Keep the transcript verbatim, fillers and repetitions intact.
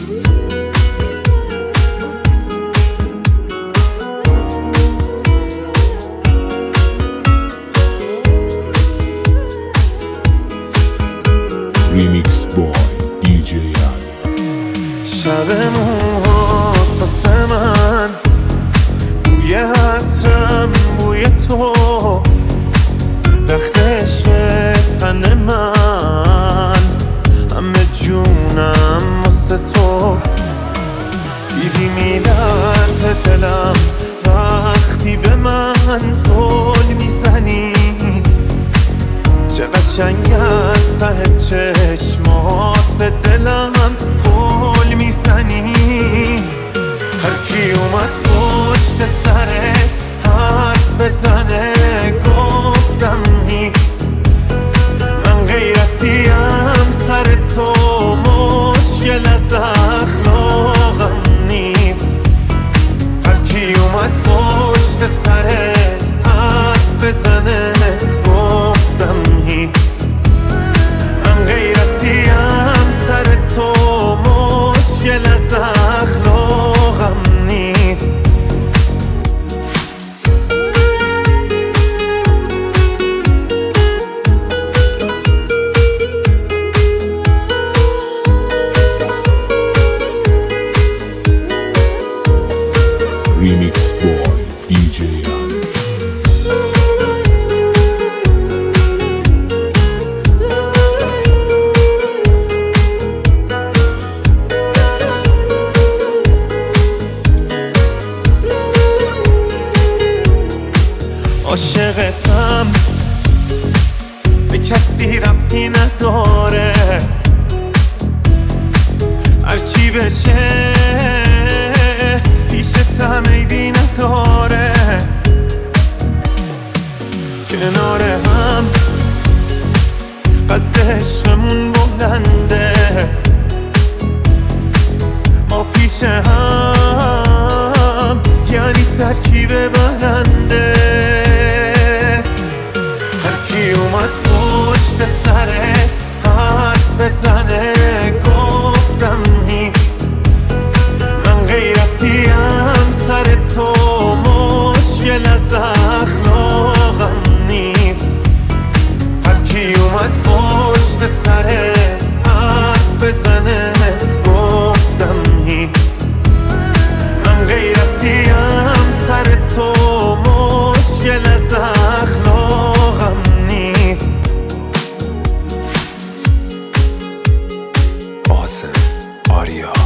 ریمیکس بای دی جی علی. شب موهات واسه من بوی عطرم بوی تو، رخت عشق تن من همه جونم واسه تو. دیدی میلرزه دلم وقتی به من زل میزنی، چه قشنگ از ته چشمات به دلم پل میزنی. هر کی اومد پشت سرت حرف بزنه گفتم نیست، من غیرتیم سر تو، مشکل از اخلاقم نیست. هر کی اومد پشت سرت حرف بزنه گفتم نیست، من غیرتیم سر تو، مشکل از اخلاقم نیست. ریمیکس بای دی جی علی. عاشقتم به کسی ربطی نداره، هرچی بشه پیشتم عیبی نداره. کنار هم قد عشقمون بلنده، ما پیش هم یعنی ترکیب برنده. هر کی اومد پشت سرت حرف بزنه گفتم نیست، من غیرتیم سر تو، مشکل از اخلاقم نیست. هر کی اومد پشت سرت حرف بزنه گفتم نیست، من غیرتیم سر تو، مشکل از اخلاقم نیست. آصف آریا